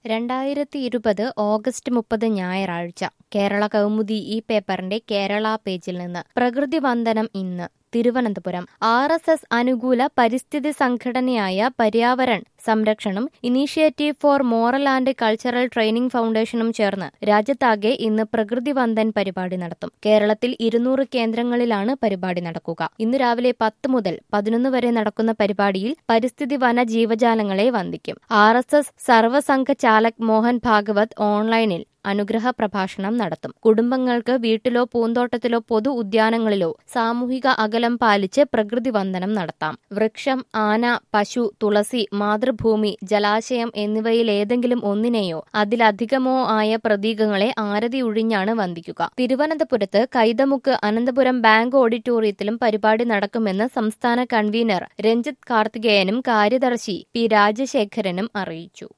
2020 August 30 ഞായറാഴ്ച കേരള കൗമുദി ഈ പേപ്പറിന്റെ കേരള പേജിൽ നിന്ന് പ്രകൃതി വന്ദനം ഇന്ന് തിരുവനന്തപുരം RSS അനുകൂല പരിസ്ഥിതി സംഘടനയായ പര്യാവരൺ സംരക്ഷണം initiative for moral and cultural training ഫൗണ്ടേഷനും ചേർന്ന് രാജ്യത്താകെ ഇന്ന് പ്രകൃതി വന്ദൻ പരിപാടി നടത്തും. കേരളത്തിൽ 200 കേന്ദ്രങ്ങളിലാണ് പരിപാടി നടക്കുക. ഇന്ന് രാവിലെ 10 മുതൽ 11 വരെ നടക്കുന്ന പരിപാടിയിൽ പരിസ്ഥിതി വന ജീവജാലങ്ങളെ വന്ദിക്കും. RSS സർവസംഘ ചാലക് മോഹൻ ഭാഗവത് ഓൺലൈനിൽ അനുഗ്രഹ പ്രഭാഷണം നടത്തും. കുടുംബങ്ങൾക്ക് വീട്ടിലോ പൂന്തോട്ടത്തിലോ പൊതു ഉദ്യാനങ്ങളിലോ സാമൂഹിക അകലം പാലിച്ച് പ്രകൃതി വന്ദനം നടത്താം. വൃക്ഷം, ആന, പശു, തുളസി, മാതൃഭൂമി, ജലാശയം എന്നിവയിലേതെങ്കിലും ഒന്നിനെയോ അതിലധികമോ ആയ പ്രതീകങ്ങളെ ആരതി ഒഴിഞ്ഞാണ് വന്ദിക്കുക. തിരുവനന്തപുരത്ത് കൈതമുക്ക് അനന്തപുരം ബാങ്ക് ഓഡിറ്റോറിയത്തിലും പരിപാടി നടക്കുമെന്ന് സംസ്ഥാന കൺവീനർ രഞ്ജിത്ത് കാർത്തികേയനും കാര്യദർശി പി രാജശേഖരനും അറിയിച്ചു.